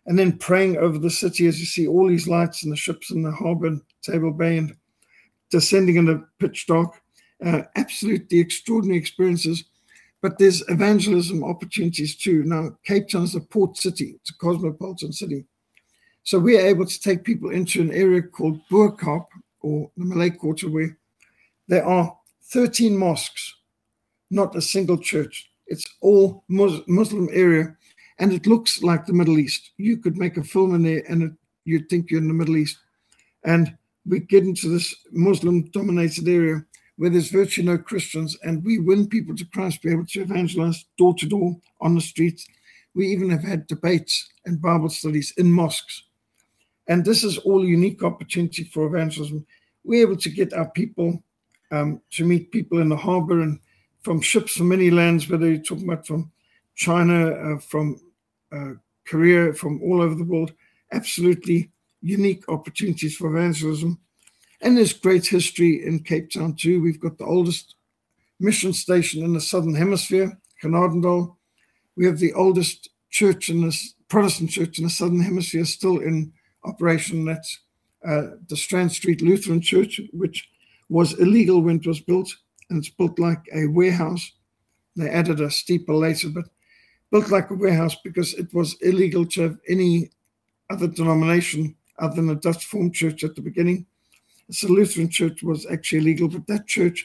and then praying over the city as you see all these lights and the ships in the harbor, Table Bay, and descending in the pitch dark. Uh, absolutely extraordinary experiences. But there's evangelism opportunities too. Now, Cape Town is a port city. It's a cosmopolitan city. So we are able to take people into an area called Bo-Kaap, or the Malay Quarter, where there are thirteen mosques, not a single church. It's all Mus- Muslim area, and it looks like the Middle East. You could make a film in there, and it, you'd think you're in the Middle East. And we get into this Muslim-dominated area where there's virtually no Christians, and we win people to Christ, be able to evangelize door to door on the streets. We even have had debates and Bible studies in mosques. And this is all a unique opportunity for evangelism. We're able to get our people um, to meet people in the harbor and from ships from many lands, whether you're talking about from China, uh, from uh, Korea, from all over the world. Absolutely unique opportunities for evangelism. And there's great history in Cape Town too. We've got the oldest mission station in the Southern Hemisphere, Canardendal. We have the oldest church in this Protestant church in the Southern Hemisphere still in operation. That's uh, the Strand Street Lutheran Church, which was illegal when it was built, and it's built like a warehouse. They added a steeple later, but built like a warehouse because it was illegal to have any other denomination other than a Dutch Formed Church at the beginning. So the Lutheran Church was actually illegal, but that church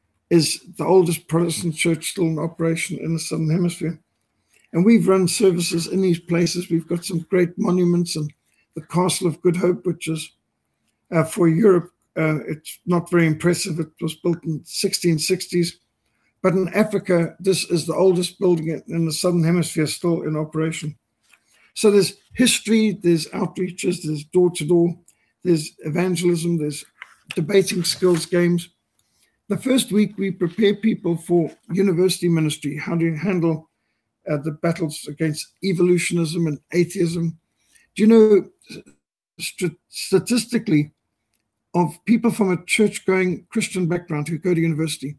is the oldest Protestant church still in operation in the Southern Hemisphere. And we've run services in these places. We've got some great monuments, and the Castle of Good Hope, which is uh, for Europe. Uh, it's not very impressive. It was built in the sixteen sixties. But in Africa, this is the oldest building in the Southern Hemisphere still in operation. So there's history, there's outreaches, there's door-to-door, there's evangelism, there's debating skills games. The first week, we prepare people for university ministry, how to handle uh, the battles against evolutionism and atheism. Do you know, st- statistically, of people from a church-going Christian background who go to university,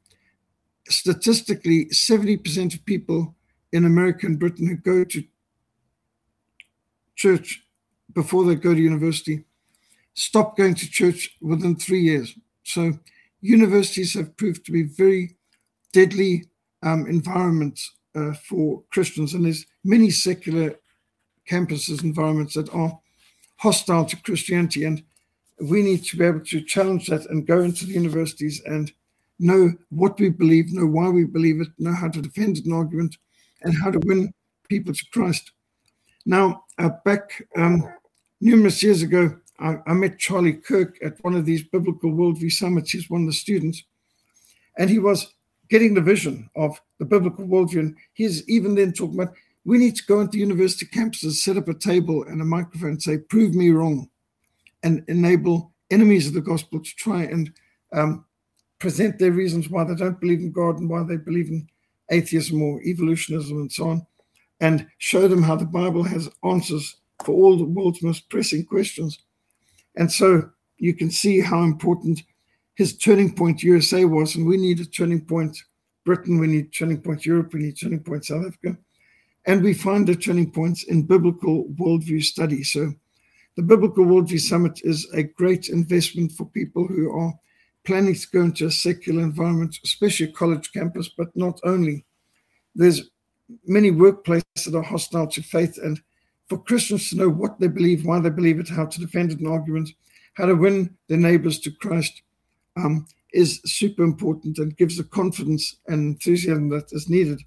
statistically, seventy percent of people in America and Britain who go to church before they go to university stop going to church within three years. So universities have proved to be very deadly um, environments uh, for Christians, and there's many secular campuses, environments that are hostile to Christianity, and we need to be able to challenge that and go into the universities and know what we believe, know why we believe it, know how to defend an argument, and how to win people to Christ. Now, uh, back um, numerous years ago, I, I met Charlie Kirk at one of these Biblical Worldview Summits. He's one of the students, and he was getting the vision of the Biblical Worldview, and he's even then talking about, we need to go into university campuses, set up a table and a microphone and say, prove me wrong, and enable enemies of the gospel to try and um, present their reasons why they don't believe in God and why they believe in atheism or evolutionism and so on, and show them how the Bible has answers for all the world's most pressing questions. And so you can see how important his Turning Point U S A was, and we need a Turning Point Britain, we need Turning Point Europe, we need Turning Point South Africa, and we find the turning points in biblical worldview study. So the Biblical Worldview Summit is a great investment for people who are planning to go into a secular environment, especially a college campus, but not only. There's many workplaces that are hostile to faith, and for Christians to know what they believe, why they believe it, how to defend an argument, how to win their neighbors to Christ um, is super important and gives the confidence and enthusiasm that is needed.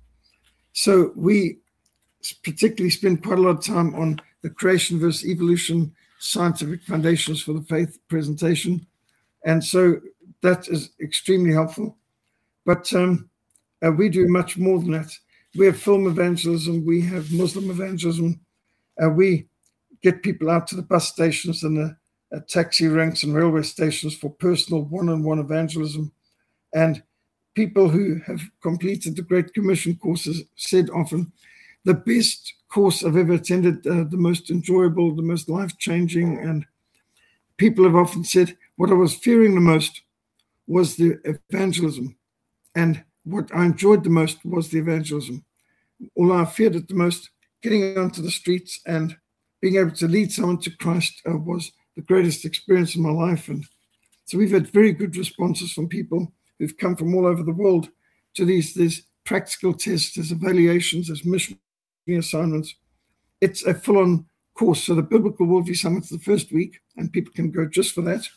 So we particularly spend quite a lot of time on the creation versus evolution, scientific foundations for the faith presentation. And so that is extremely helpful. But um, uh, we do much more than that. We have film evangelism, we have Muslim evangelism. Uh, we get people out to the bus stations and the uh, taxi ranks and railway stations for personal one-on-one evangelism. And people who have completed the Great Commission courses said often, the best course I've ever attended, uh, the most enjoyable, the most life-changing. And people have often said, what I was fearing the most was the evangelism. And what I enjoyed the most was the evangelism. Although I feared it the most, getting onto the streets and being able to lead someone to Christ uh, was the greatest experience in my life. And so we've had very good responses from people who've come from all over the world to these, these practical tests, there's evaluations, there's mission assignments. It's a full-on course. So the Biblical Worldview Summit's the first week, and people can go just for that.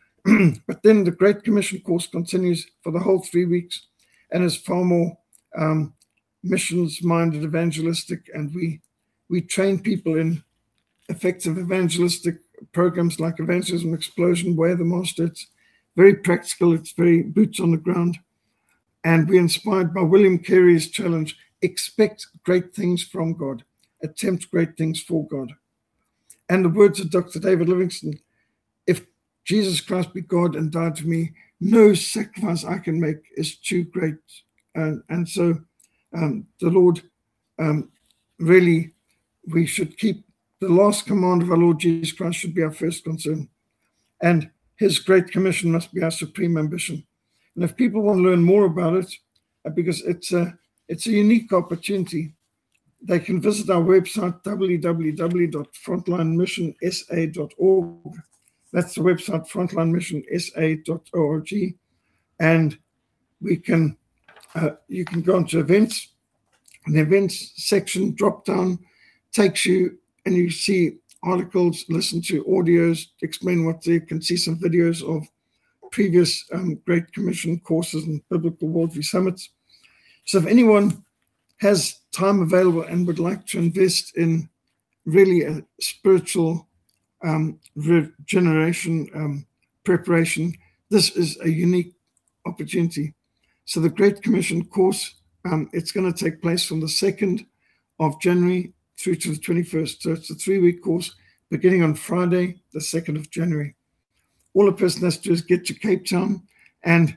But then the Great Commission course continues for the whole three weeks and is far more um, missions-minded, evangelistic, and we we train people in effective evangelistic programs like Evangelism Explosion, Way of the Master. It's very practical. It's very boots on the ground. And we're inspired by William Carey's challenge, expect great things from God, attempt great things for God. And the words of Doctor David Livingstone, if Jesus Christ be God and died for me, no sacrifice I can make is too great. And, and so um, the Lord um, really, we should keep the last command of our Lord Jesus Christ should be our first concern. And his Great Commission must be our supreme ambition. And if people want to learn more about it, uh, because it's a, it's a unique opportunity, they can visit our website, w w w dot frontline mission s a dot org. That's the website, frontline mission s a dot org. And we can, uh, you can go into events. And the events section drop down takes you, and you see articles, listen to audios, explain what they can see some videos of previous um, Great Commission courses and Biblical Worldview Summits. So if anyone has time available and would like to invest in really a spiritual um, regeneration um, preparation, this is a unique opportunity. So the Great Commission course, um, it's going to take place from the second of January through to the twenty-first. So it's a three-week course beginning on Friday, the second of January. All a person has to do is get to Cape Town, and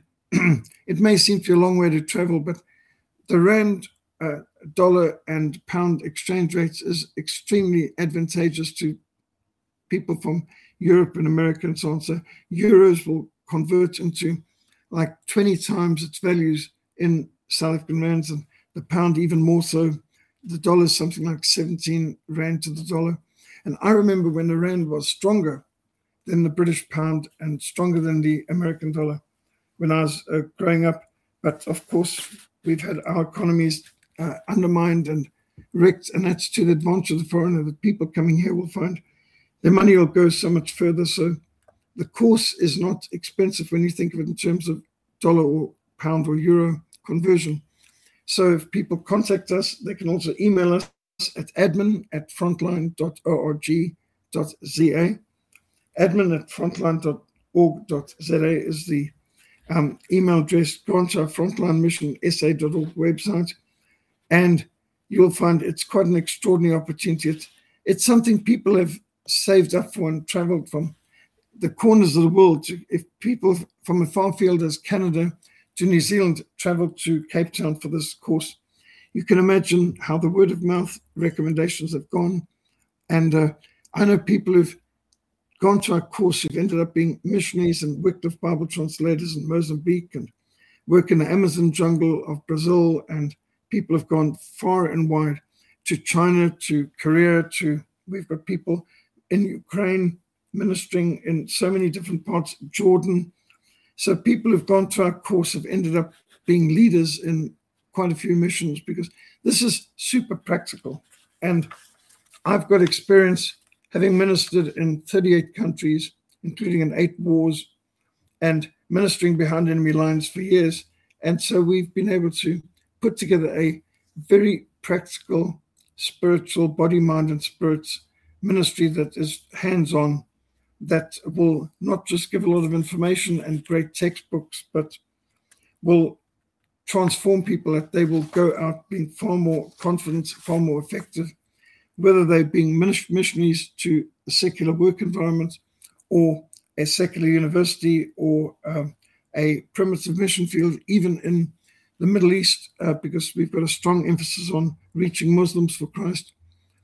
it may seem to be a long way to travel, but the rand, uh, dollar, and pound exchange rates is extremely advantageous to people from Europe and America and so on. So euros will convert into like twenty times its values in South African rands, and the pound even more so. The dollar is something like seventeen rand to the dollar. And I remember when the rand was stronger than the British pound and stronger than the American dollar when I was uh, growing up. But of course, we've had our economies uh, undermined and wrecked, and that's to the advantage of the foreigner. The people coming here will find their money will go so much further. So the course is not expensive when you think of it in terms of dollar or pound or euro conversion. So if people contact us, they can also email us at admin at frontline dot org dot z a. Admin at frontline dot org dot z a is the um, email address. Go on to our Frontline Mission S A dot org website, and you'll find it's quite an extraordinary opportunity. It's, it's something people have saved up for and traveled from the corners of the world. If people from a far field as Canada to New Zealand traveled to Cape Town for this course, you can imagine how the word of mouth recommendations have gone. And uh, I know people who've gone to our course who've ended up being missionaries and Wycliffe Bible translators in Mozambique and work in the Amazon jungle of Brazil. And people have gone far and wide to China, to Korea, to, we've got people in Ukraine ministering in so many different parts, Jordan. So people who've gone to our course have ended up being leaders in quite a few missions, because this is super practical. And I've got experience having ministered in thirty-eight countries, including in eight wars, and ministering behind enemy lines for years. And so we've been able to put together a very practical, spiritual, body, mind, and spirits ministry that is hands-on, that will not just give a lot of information and great textbooks, but will transform people, that they will go out being far more confident, far more effective, whether they're being missionaries to a secular work environment or a secular university or um, a primitive mission field, even in the Middle East, uh, because we've got a strong emphasis on reaching Muslims for Christ,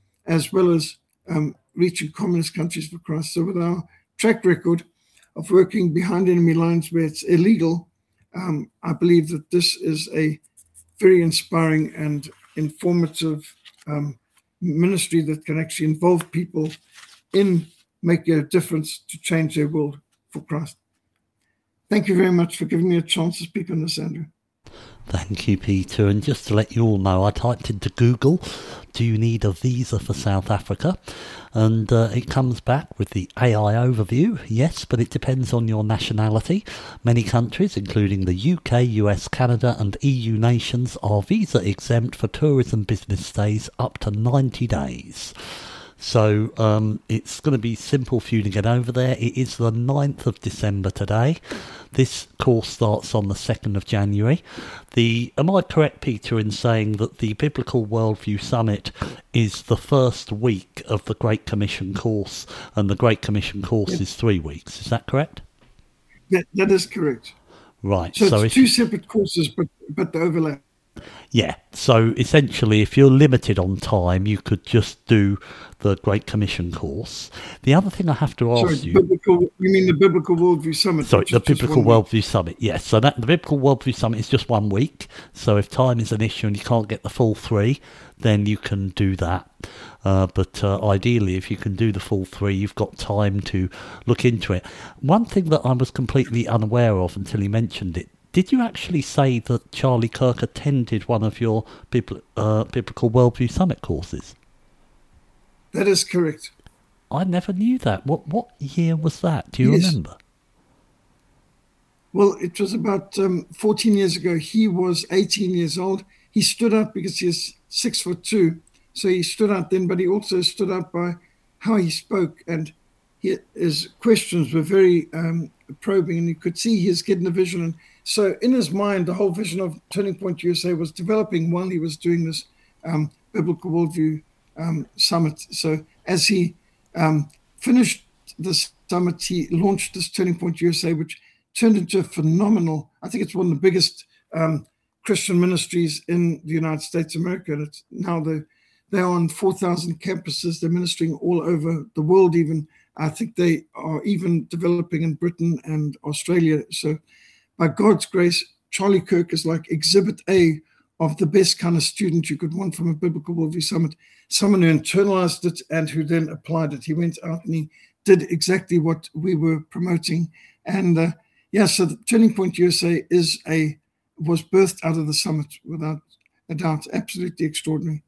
as well as um, reaching communist countries for Christ. So with our track record of working behind enemy lines where it's illegal, um, I believe that this is a very inspiring and informative um, ministry that can actually involve people in making a difference to change their world for Christ. Thank you very much for giving me a chance to speak on this, Andrew. Thank you, Peter. And just to let you all know, I typed into Google, do you need a visa for South Africa? And uh, it comes back with the A I overview. Yes, but it depends on your nationality. Many countries, including the U K, U S, Canada and E U nations, are visa exempt for tourism business stays up to ninety days. So um, it's going to be simple for you to get over there. It is the ninth of December today. This course starts on the second of January. The Am I correct, Peter, in saying that the Biblical Worldview Summit is the first week of the Great Commission course, and the Great Commission course yep. is three weeks? Is that correct? Yeah, that is correct. Right. So, so it's two separate courses, but but the overlap. Yeah, so essentially if you're limited on time, you could just do the Great Commission course. The other thing I have to ask sorry, you... Biblical, you mean the Biblical Worldview Summit? Sorry, the Biblical Worldview Summit, yes. So that the Biblical Worldview Summit is just one week. So if time is an issue and you can't get the full three, then you can do that. Uh, but uh, ideally, if you can do the full three, you've got time to look into it. One thing that I was completely unaware of until he mentioned it, did you actually say that Charlie Kirk attended one of your Bibl- uh, Biblical Worldview Summit courses? That is correct. I never knew that. What what year was that? Do you yes. remember? Well, it was about um, fourteen years ago. He was eighteen years old. He stood out because he is six foot two. So he stood out then, but he also stood out by how he spoke, and he, his questions were very um, probing, and you could see he was getting a vision. And so in his mind, the whole vision of Turning Point U S A was developing while he was doing this um, Biblical Worldview um, Summit. So as he um, finished the summit, he launched this Turning Point U S A, which turned into a phenomenal, I think it's one of the biggest um, Christian ministries in the United States of America. And it's now the, they're on four thousand campuses. They're ministering all over the world even. I think they are even developing in Britain and Australia. So by God's grace, Charlie Kirk is like exhibit A of the best kind of student you could want from a Biblical Worldview Summit, someone who internalized it and who then applied it. He went out and he did exactly what we were promoting. And uh, yeah, so the Turning Point U S A is a was birthed out of the summit without a doubt. Absolutely extraordinary.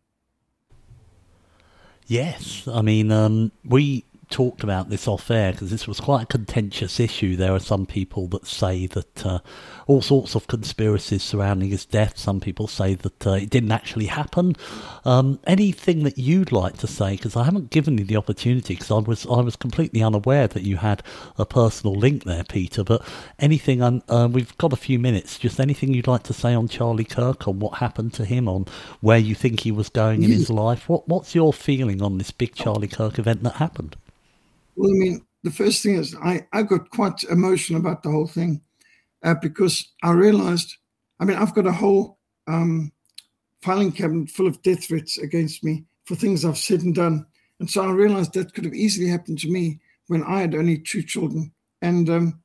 Yes, I mean, um, we talked about this off air because this was quite a contentious issue. There are some people that say that uh, all sorts of conspiracies surrounding his death. Some people say that uh, it didn't actually happen. Um, anything that you'd like to say? Because I haven't given you the opportunity because I was I was completely unaware that you had a personal link there, Peter. But anything? Un- uh, we've got a few minutes. Just anything you'd like to say on Charlie Kirk, on what happened to him, on where you think he was going in his life? What What's your feeling on this big Charlie Kirk event that happened? Well, I mean, the first thing is I, I got quite emotional about the whole thing uh, because I realized, I mean, I've got a whole um, filing cabinet full of death threats against me for things I've said and done. And so I realized that could have easily happened to me when I had only two children. And um,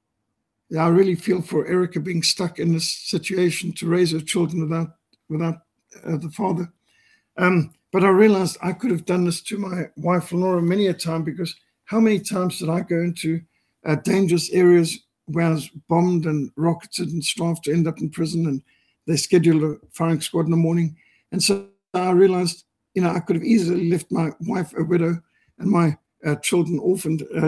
I really feel for Erica being stuck in this situation to raise her children without, without uh, the father. Um, but I realized I could have done this to my wife, Lenora, many a time because how many times did I go into uh, dangerous areas where I was bombed and rocketed and starved to end up in prison, and they scheduled a firing squad in the morning. And so I realized, you know, I could have easily left my wife a widow and my uh, children orphaned uh,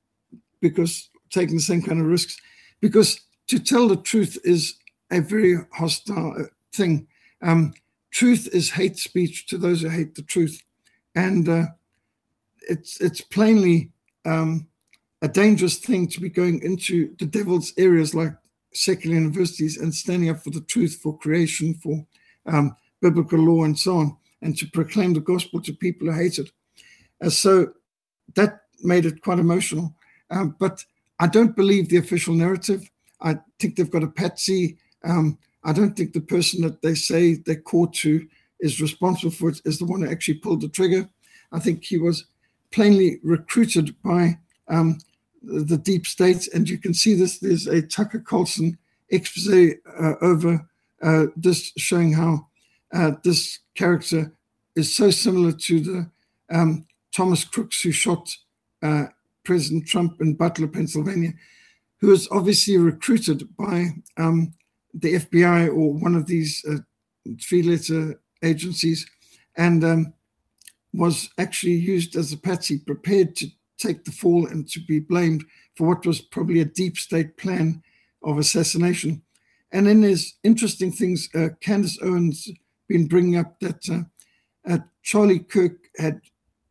because taking the same kind of risks. Because to tell the truth is a very hostile thing. Um, truth is hate speech to those who hate the truth. And uh, It's it's plainly um, a dangerous thing to be going into the devil's areas like secular universities and standing up for the truth, for creation, for um, biblical law and so on, and to proclaim the gospel to people who hate it. Uh, so that made it quite emotional. Um, but I don't believe the official narrative. I think they've got a patsy. Um, I don't think the person that they say they're caught to is responsible for it is the one who actually pulled the trigger. I think he was plainly recruited by um, the deep state. And you can see this. There's a Tucker Carlson expose uh, over uh, this showing how uh, this character is so similar to the um, Thomas Crooks who shot uh, President Trump in Butler, Pennsylvania, who was obviously recruited by um, the F B I or one of these uh, three-letter agencies, and um, was actually used as a patsy, prepared to take the fall and to be blamed for what was probably a deep state plan of assassination. And then there's interesting things. Uh, Candace Owens been bringing up that uh, uh, Charlie Kirk had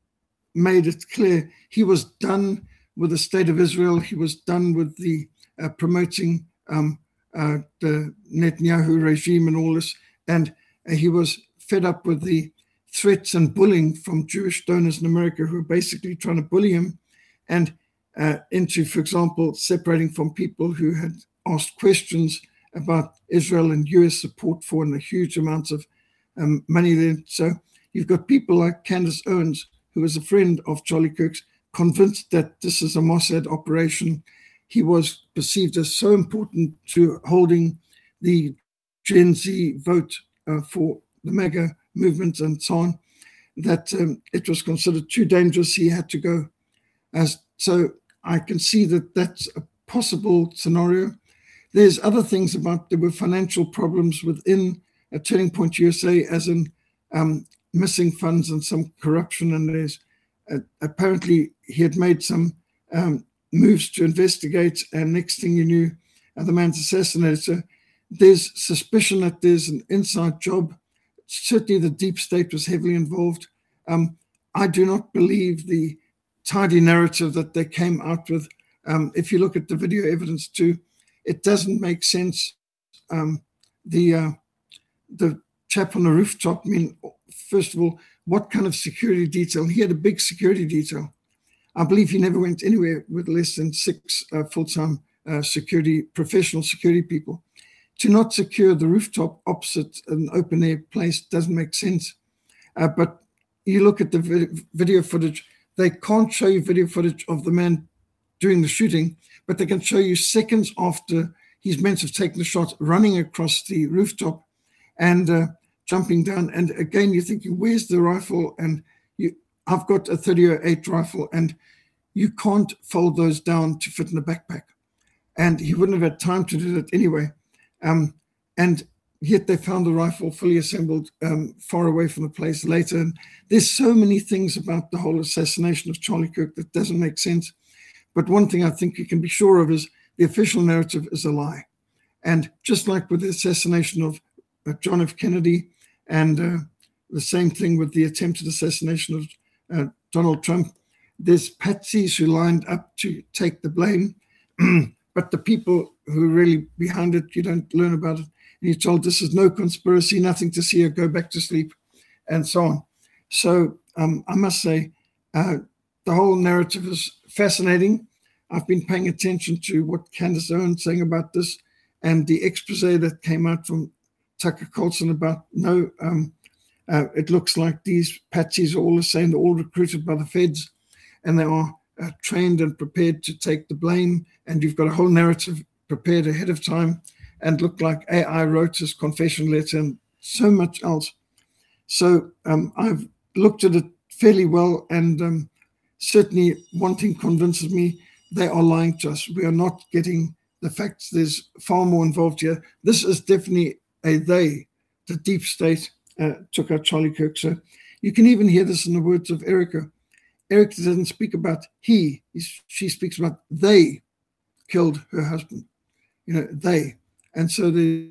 made it clear he was done with the state of Israel. He was done with the uh, promoting um, uh, the Netanyahu regime and all this. And uh, he was fed up with the threats and bullying from Jewish donors in America who were basically trying to bully him and uh, into, for example, separating from people who had asked questions about Israel and U S support for and the huge amounts of um, money there. So you've got people like Candace Owens, who was a friend of Charlie Kirk's, convinced that this is a Mossad operation. He was perceived as so important to holding the Gen Z vote uh, for the MAGA movement and so on, that um, it was considered too dangerous. He had to go. As so I can see that that's a possible scenario. There's other things about, there were financial problems within a Turning Point U S A, as in um, missing funds and some corruption. And there's uh, apparently he had made some um, moves to investigate, and next thing you knew, uh, the man's assassinated. So there's suspicion that there's an inside job. Certainly the deep state was heavily involved. Um, I do not believe the tidy narrative that they came out with. Um, if you look at the video evidence too, it doesn't make sense. Um, the uh, the chap on the rooftop, I mean, first of all, what kind of security detail? He had a big security detail. I believe he never went anywhere with less than six uh, full-time uh, security, professional security people. To not secure the rooftop opposite an open-air place doesn't make sense. Uh, but you look at the vi- video footage, they can't show you video footage of the man doing the shooting, but they can show you seconds after he's meant to have taken the shot, running across the rooftop and uh, jumping down. And again, you're thinking, where's the rifle? And you, I've got a thirty oh eight rifle, and you can't fold those down to fit in a backpack. And he wouldn't have had time to do that anyway. Um, and yet they found the rifle fully assembled um, far away from the place later. And there's so many things about the whole assassination of Charlie Kirk that doesn't make sense. But one thing I think you can be sure of is the official narrative is a lie. And just like with the assassination of uh, John F. Kennedy, and uh, the same thing with the attempted assassination of uh, Donald Trump, there's patsies who lined up to take the blame. But the people who are really behind it, you don't learn about it. And you're told this is no conspiracy, nothing to see, or go back to sleep, and so on. So um, I must say, uh, the whole narrative is fascinating. I've been paying attention to what Candace Owens saying about this, and the expose that came out from Tucker Carlson about, no, um, uh, it looks like these patsies are all the same. They're all recruited by the feds, and they are uh, trained and prepared to take the blame. And you've got a whole narrative prepared ahead of time, and looked like A I wrote his confession letter and so much else. So um, I've looked at it fairly well, and um, certainly one thing convinces me, they are lying to us. We are not getting the facts. There's far more involved here. This is definitely a they. The deep state uh, took out Charlie Kirk. So you can even hear this in the words of Erica. Erica doesn't speak about he. He's, she speaks about they killed her husband. You know, they. And so there's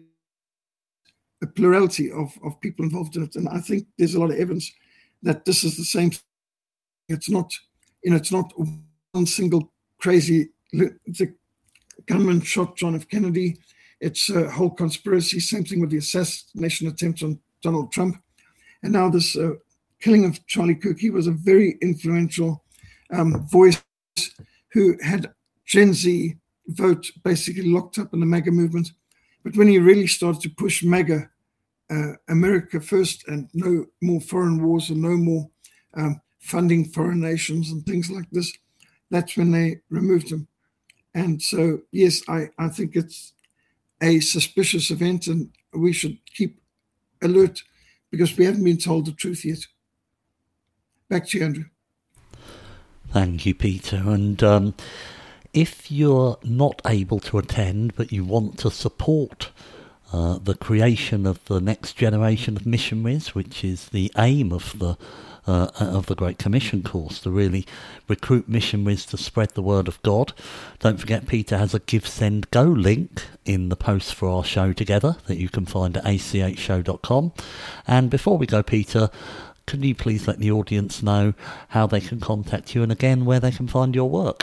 a plurality of, of people involved in it. And I think there's a lot of evidence that this is the same. It's not, you know, it's not one single crazy, the gunman shot John F. Kennedy. It's a whole conspiracy. Same thing with the assassination attempt on Donald Trump. And now this uh, killing of Charlie Kirk. He was a very influential um, voice who had Gen Z vote basically locked up in the MAGA movement. But when he really started to push MAGA, uh, America first, and no more foreign wars and no more um, funding foreign nations and things like this, that's when they removed him. And so, yes, I, I think it's a suspicious event, and we should keep alert because we haven't been told the truth yet. Back to you, Andrew. Thank you, Peter. And um, if you're not able to attend, but you want to support uh, the creation of the next generation of missionaries, which is the aim of the uh, of the Great Commission course, to really recruit missionaries to spread the word of God, don't forget Peter has a Give, Send, Go link in the post for our show together that you can find at a c h show dot com. And before we go, Peter, can you please let the audience know how they can contact you and again where they can find your work?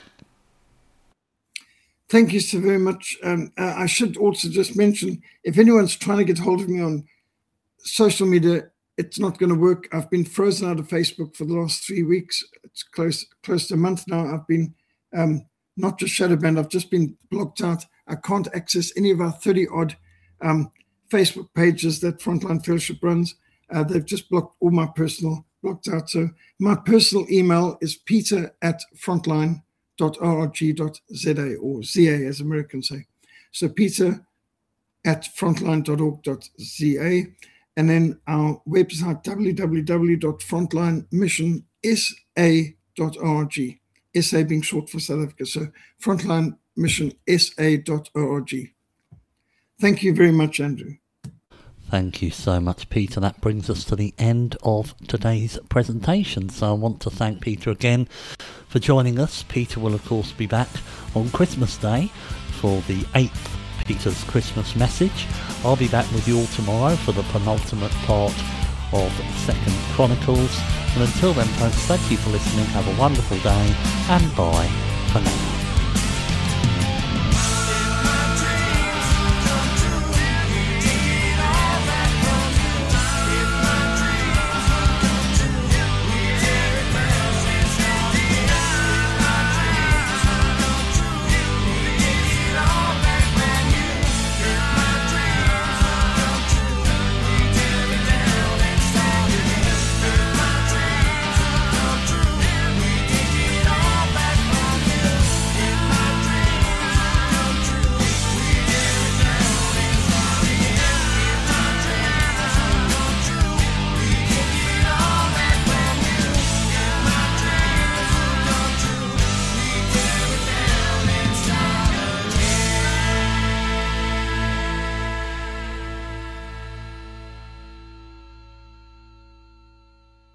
Thank you so very much. Um, uh, I should also just mention, if anyone's trying to get hold of me on social media, it's not going to work. I've been frozen out of Facebook for the last three weeks. It's close close to a month now. I've been um, not just shadow banned, I've just been blocked out. I can't access any of our thirty-odd um, Facebook pages that Frontline Fellowship runs. Uh, they've just blocked all my personal, blocked out. So my personal email is peter at frontline dot org dot z a, or Z A as Americans say. So peter at frontline dot org dot z a. And then our website, w w w dot frontline mission s a dot org. S A being short for South Africa. So frontline mission s a dot org. Thank you very much, Andrew. Thank you so much, Peter. That brings us to the end of today's presentation. So I want to thank Peter again for joining us. Peter will, of course, be back on Christmas Day for the eighth Peter's Christmas message. I'll be back with you all tomorrow for the penultimate part of Second Chronicles. And until then, folks, thank you for listening. Have a wonderful day, and bye for now.